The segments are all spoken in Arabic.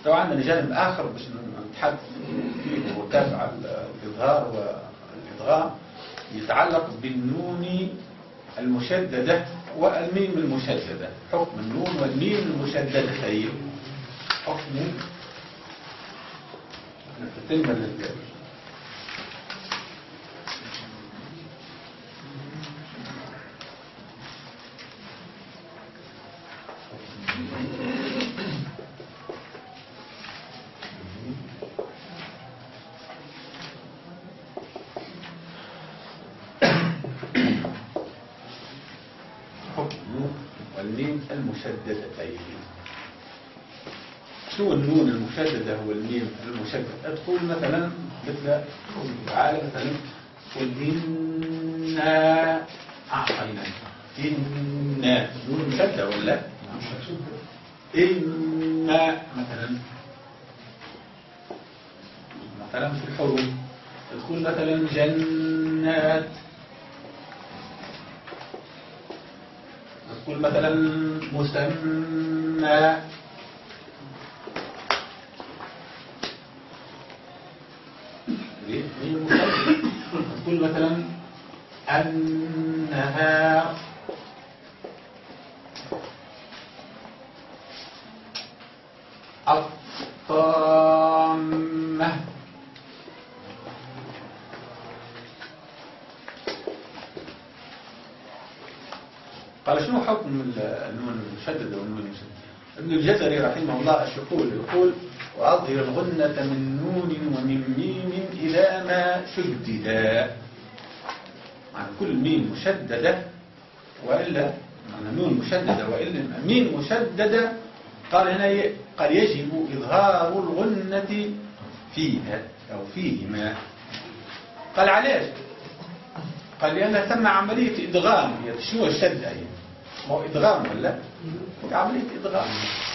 طبعا عندنا جانب آخر باش نتحدث فيه هو تابع الإظهار والإدغام، يتعلق بالنون المشددة والميم المشددة. حكم النون والميم المشددتين حكم تتم للجانب. المشددتين. شو النون المشددة والميم المشددة؟ أدخل مثلا مثل قوله تعالى مثلا قل إنا أعطيناك. إنا نون مشددة ولا؟ إما مثلا في الحروف تدخل مثلا جنات، تقول مثلا مسمى، تقول مثلا النهار، الطامة، قال شنو حكم النون المشددة والنون المشددة؟ ابن الجزري رحمه الله يقول وأظهر الغنة من نون ومن ميم إذا ما شددا. معنى كل ميم مشددة وإلا معنى نون مشددة وإلا ميم مشددة، قال هنا قال يجب إظهار الغنة فيها أو فيهما. قال علاش؟ قال لأن ثم عملية إدغام. شنو الشد أي؟ هو إدغام ولا؟ عملية إدغام.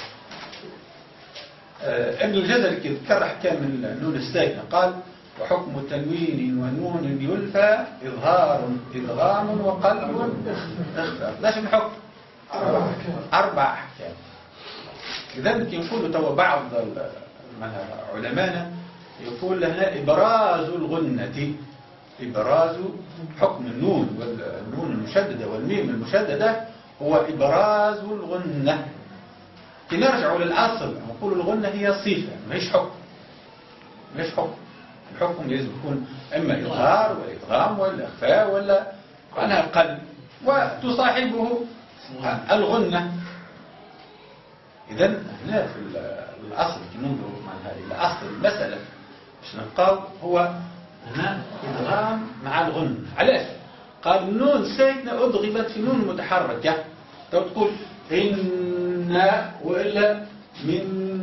ابن الجزري ذكر أحكام النون الساكنة، قال وحكم تنوين ونون يلفى إظهار إدغام وقلب إخفاء. لاش الحكم؟ 4 أحكام. لذلك يقول تو بعض علماءنا يقول هنا إبراز الغنة، إبراز حكم النون والنون المشددة والميم المشددة هو إبراز الغنة. نرجع للأصل نقول الغنة هي صفة ماهيش حكم. ماهيش حكم. الحكم لازم يكون إما إظهار ولا إدغام ولا إخفاء ولا عنها قلب وتصاحبه الغنة. إذن هنا في الأصل ننظر إلى أصل المسألة باش نلقاو هو هنا إدغام مع الغنة. علاش؟ قال النون ساكنة أدغمت في نون متحركة. تقول إن وإلا من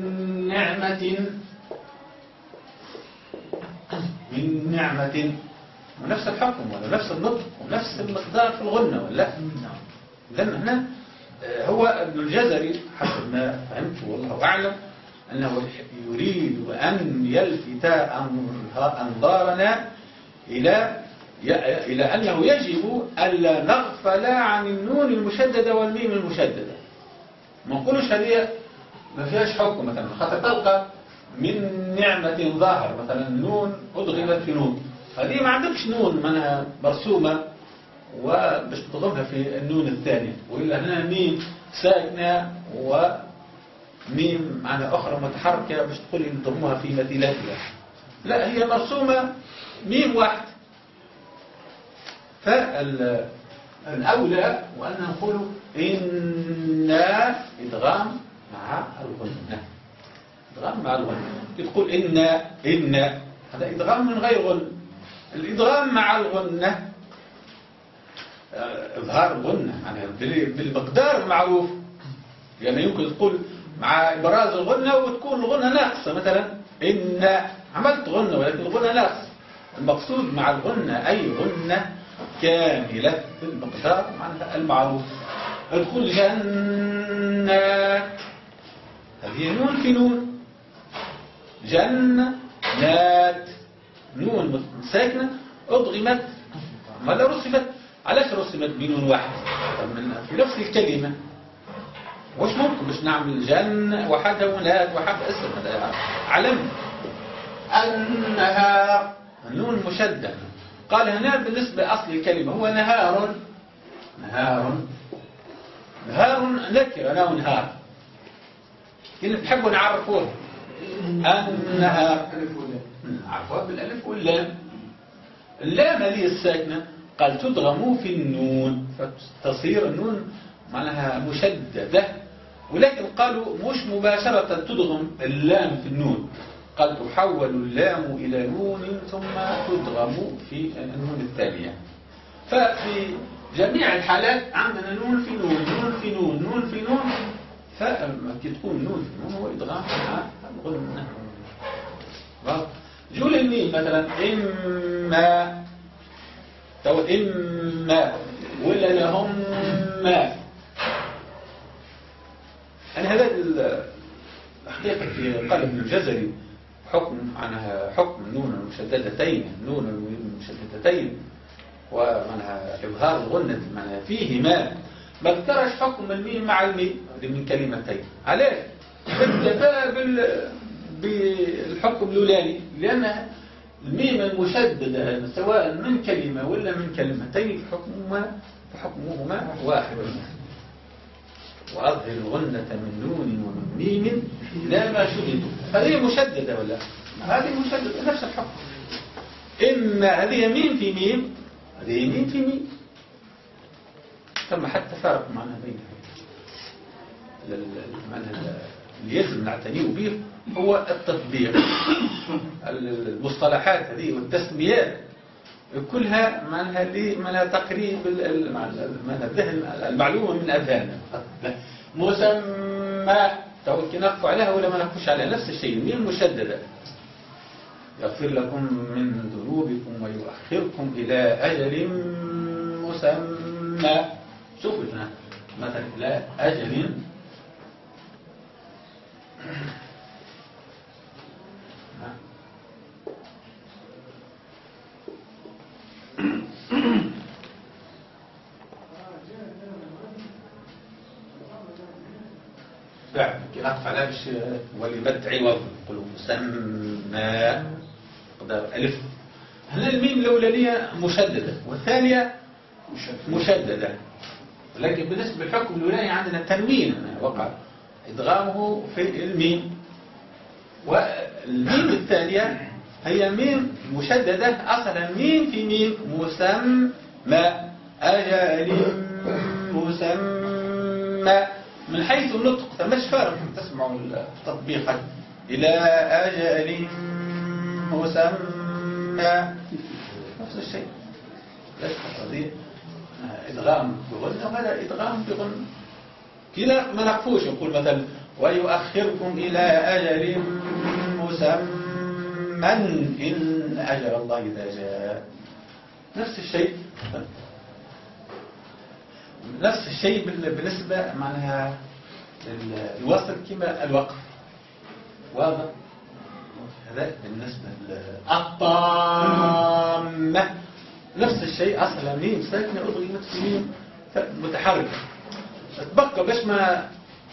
نعمة ونفس الحكم ولا نفس النطق ونفس المقدار في الغنة ولا؟ إذن هنا هو ابن الجزري حسب ما فهمت والله أعلم أنه يريد أن يلفت أنظارنا إلى أنه يجب ألا نغفل عن النون المشددة والميم المشددة. ما نقولش هذه ما فيهاش حكم مثلا، خاطر تلقى من نعمة ظاهر مثلا نون أدغمت في نون، هذه ما عندكش نون منها مرسومة وباش تضمها في النون الثانية، وإلا هنا ميم ساكنة وميم معنى أخرى متحركة باش تقولي نضمها في مثيلاتها. لا، هي مرسومة ميم واحد. فالأولى وأن نقول إن إدغام مع الغنة. إدغام مع الغنة. تقول إن هذا إدغام من غير غنة. الإدغام مع الغنة إظهار الغنة يعني بالمقدار المعروف. يعني يمكن تقول مع إبراز الغنة وتكون الغنة ناقصة، مثلا إن عملت غنة ولكن الغنة ناقصة. المقصود مع الغنة أي غنة كاملة بالمقدار معناها المعروف. ادخل جنات، هذه نون في نون. جنات نون ساكنة أضغمت ولا رسمت. علاش رسمت بنون واحد في نفس الكلمة؟ مش ممكن مش نعمل جن وحدها ولاد وحدها اسم هذا علم. النهار النون مشدد. قال هنا بالنسبة لأصل الكلمة هو نهار. نهار نكرة لا نهار. كنا تحبوا نعرفوه النهار نعرفوها بالألف واللام. اللام هذه الساكنة قال تدغم في النون فتصير النون معناها مشددة، ولكن قالوا مش مباشرة تدغم اللام في النون، قال تحول اللام إلى نون ثم تدغم في النون التالية. ففي جميع الحالات عندنا نون في نون، نون في نون، نون في نون، فكي تكون نون في نون هو إدغام مع الغنة. جول الميم مثلا إما تو إما ولا لهم ما. أنا هذا الحقيقة في قلب الجزري حكم عنها حكم النون المشددتين، النون المشددتين ومعناها إظهار الغنة معناها فيه ما ذكرش حكم الميم مع الميم من كلمتين. علاش؟ بالتفاء بالحكم الأولاني، لأن الميم المشددة سواء من كلمة ولا من كلمتين فحكمهما واحد. وأظهر الغنة من نون ومن ميم لا ما شددوا، هذه مشددة ولا هذه مشددة نفس الحكم. إما هذه ميم في ميم، هذه ميم في ميم، ثم حتى فرق معنى بينها. اللي يلزم نعتنيه به هو التطبيق. المصطلحات هذه والتسميات كلها معناها تقريب المعلومة من أذهاننا. مسمى توكي نقف عليها ولا ما نقفش عليها نفس الشيء. الميم مشددة يغفر لكم من ذنوبكم ويؤخركم إلى أجل مسمى. شوفوا هنا مثلا إلى أجل فعلا نقف عليها باش ولمد عوض نقولوا مسمى قدر ألف. هنا الميم الأولانية مشددة والثانية مشددة، ولكن بالنسبة للحكم الأولاني عندنا تنوين وقع إدغامه في الميم. والميم الثانية هي ميم مشددة أصلا ميم في ميم مسمى أجل مسمى. من حيث النطق فمش فارق تسمعوا التطبيق إلى أجل مسمى نفس الشيء. ليس قضية إدغام بغنة وهذا إدغام بغنة. كلا ما نقفوش نقول مثلا ويؤخركم إلى أجل مسمى إن أجل الله إذا جاء. نفس الشيء نفس الشيء بالنسبة معناها الوصل كما الوقف واضح. هذا بالنسبة للطامة نفس الشيء أصلا ميم ساكنة أضغمت في ميم متحركة. تبقى باش ما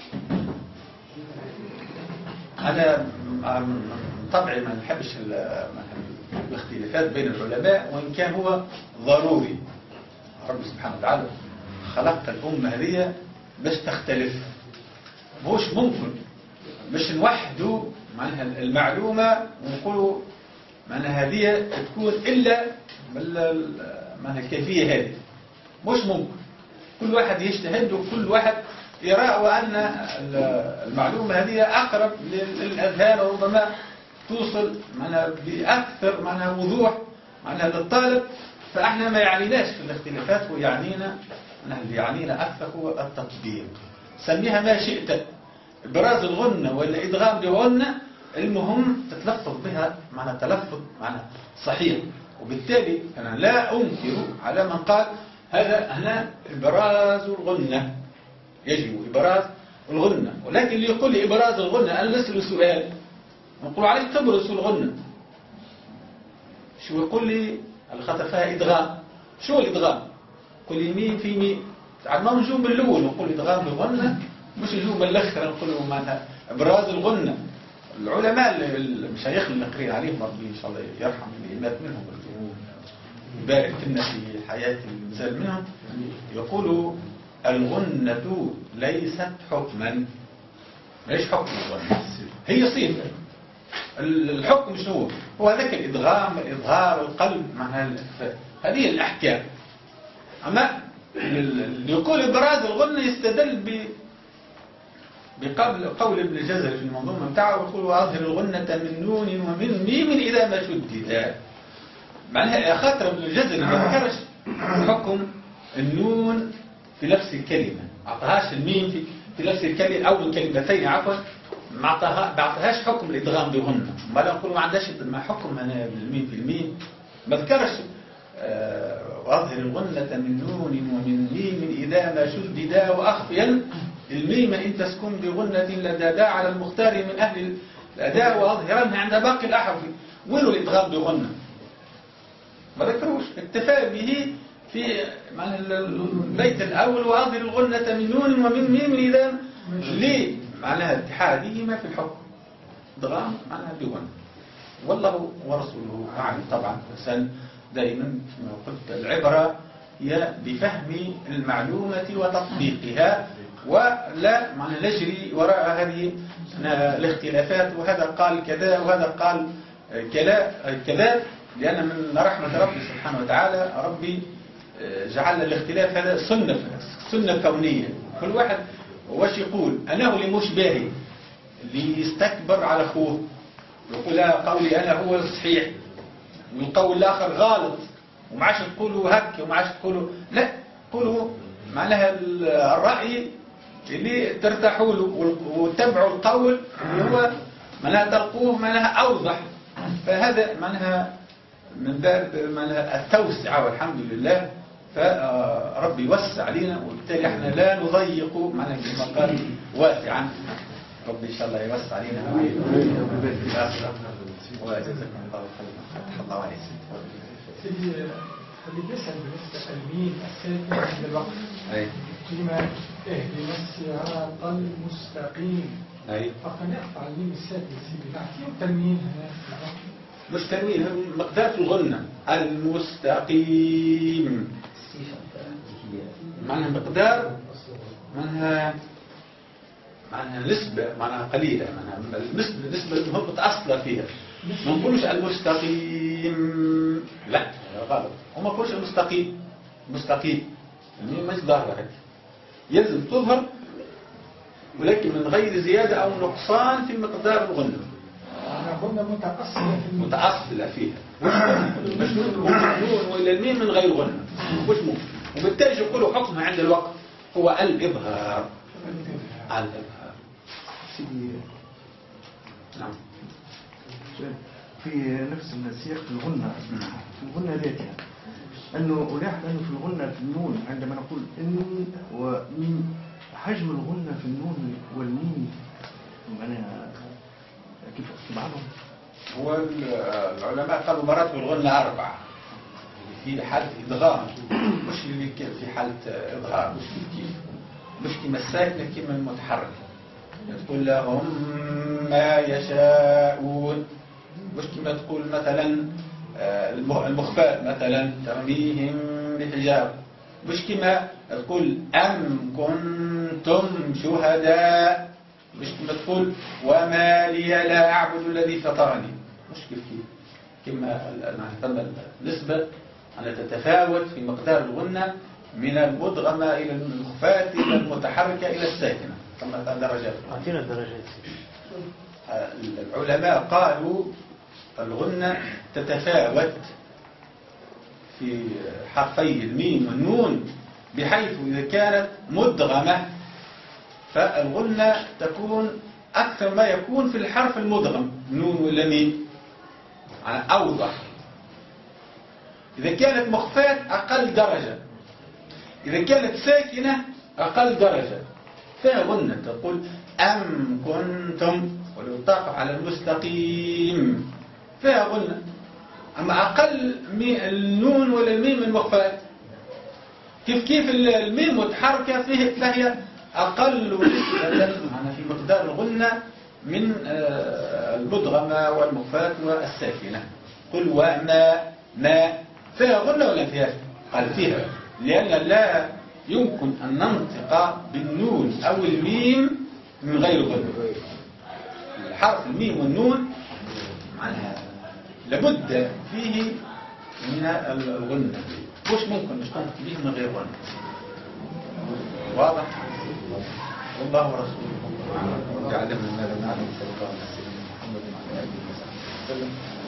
أنا طبعي ما نحبش الاختلافات بين العلماء وإن كان هو ضروري. رب سبحانه وتعالى خلقت الأمة هذه باش تختلف، مش ممكن باش نوحدوا معناها المعلومة ونقولوا معناها هذه تكون إلا معناها الكيفية هذه، مش ممكن. كل واحد يجتهد وكل واحد يرى وأن المعلومة هذه أقرب للأذهان وربما توصل معناها بأكثر معناها وضوح معناها للطالب. فإحنا ما يعنيناش في الاختلافات ويعنينا اللي يعنينا أكثر هو التطبيق. سميها ما شئت إبراز الغنة ولا إدغام بغنة، المهم تتلفظ بها معنى تلفظ معنى صحيح. وبالتالي أنا لا أنكر على من قال هذا هنا إبراز الغنة، يجب إبراز الغنة. ولكن اللي يقول لي إبراز الغنة أنا نسأل سؤال نقول عليك تبرز الغنة، شو يقول لي الخطأ فيها إدغام. شو الإدغام؟ قل لي مين في مين على المنجوم الأول نقول إدغام بغنة مش يجوا من الاخر نقولوا معناها ابراز الغنه. العلماء المشايخ اللي نقري عليهم ربي ان شاء الله يرحم اللي مات منهم ويبارك لنا في حياه المزال منهم، يقولوا الغنه ليست حكما. ليش حكم الغنه؟ هي صفه. الحكم شنو هو؟ هذاك الادغام، اظهار القلب، معناها هذه الاحكام. اما اللي يقول ابراز الغنه يستدل بقول ابن الجزري في المنظومه بتاعه، يقول واظهر الغنه من نون ومن ميم اذا ما شددا. معناها خاطر ابن الجزري ما ذكرش حكم النون في نفس الكلمه، ما اعطاهاش الميم في نفس الكلمه او الكلمتين عفوا، ما اعطاهاش حكم الادغام بغنه. ما نقول ما عندهاش حكم هنا بالميم في الميم، ما ذكرش واظهر الغنة من نون ومن ميم إذا ما شددا وأخفيا الميم إن تسكن بغنة لدادا على المختار من أهل الأداء وأظهرنها عند باقي الأحرف. وين الإدغام بغنة؟ ما ذكروش، اكتفى به في معنى البيت الأول وأظهر الغنة من نون ومن ميم إذا ليه؟ معناها اتحادهما في الحكم، إدغام معناها بغنة. والله ورسوله أعلم. طبعا الإنسان دائما كما قلت العبرة هي بفهم المعلومة وتطبيقها، ولا معنى نجري وراء هذه الاختلافات، وهذا قال كذا وهذا قال كذا، لأن من رحمة ربي سبحانه وتعالى ربي جعل الاختلاف هذا سنة كونية. كل واحد واش يقول أنه لمشبهه اللي يستكبر على أخوه، يقول لا قولي أنا هو الصحيح والقول الآخر غالط، وما عادش تقولوا هك وما عادش تقولوا لا، قولوا معناها الرأي اللي ترتاحوا له وتتبعوا القول اللي هو معناها تلقوه معناها أوضح. فهذا معناها من باب معناها التوسعة والحمد لله، فربي يوسع علينا، وبالتالي احنا لا نضيق معناها كما قال واسعا. ربي إن شاء الله يوسع علينا وجزاكم الله خيرا. فتح الله عليك. سيدي اللي بيسأل بالنسبة للميم الساكنة عند الوقت كلمة اهدنا الصراط المستقيم، فنقطع الميم الساكنة سيدي نعطيه تنوين هنا مش تنوين، مقدار في الغنة المستقيم معناها مقدار، معناها نسبة، معناها قليلة، معناها النسبة هم متأصلة فيها. ما نقولوش المستقيم، لا غلط، وما نقولوش مستقيم الميم مش ظاهرة هيك، يلزم تظهر ولكن من غير زيادة أو نقصان في مقدار الغنة. غنة متأصلة فيها، مش نون وإلى الميم من غير غنة، مش ممكن. وبالتالي يقولوا حكمها عند الوقت هو الإظهار. سيدي نعم. في نفس السياق في الغنة ذاتها أنه ألاحظ أنه في الغنة في النون عندما نقول إن وميم حجم الغنة في النون والميم معناها كيف بعضهم؟ هو العلماء قالوا مراتب الغنة 4 في حالة إدغام، مش اللي في حالة إظهار، مش كما الساكنة كما المتحرك. تقول لهم ما يشاءون، مش كما تقول مثلا المخفاة مثلا ترميهم بحجاب، مش كما تقول أم كنتم شهداء، مش كما تقول وما لي لا أعبد الذي فطرني، مش كما النسبة أن تتفاوت في مقدار الغنة من المدغمة إلى المخفاة إلى المتحركة إلى الساكنة، كما درجات. أعطينا الدرجات. العلماء قالوا الغنة تتفاوت في حرفي الميم والنون، بحيث إذا كانت مدغمة فالغنة تكون أكثر ما يكون في الحرف المدغم نون ولا ميم، أوضح. إذا كانت مخفاة أقل درجة، إذا كانت ساكنة أقل درجة. فيها غنة تقول أم كنتم ولو تقع على المستقيم فيها غنة. أما أقل النون ولا الميم المخفاة كيف الميم متحركة فيه فهي أقل نسبة معنا في مقدار الغنة من المدغمة والمخفاة والساكنة. قل وما فيها غنة ولا فيها؟ قال فيها، لأن لا يمكن أن ننطق بالنون أو الميم من غير غنة. الحرف الميم والنون معناها لابد فيه من الغنة، مش ممكن نستنطق به من غير غنة. واضح؟ والله ورسوله يعلمنا ما لم نعلم. صلى الله عليه وسلم محمد وعلى آله وصحبه وسلم.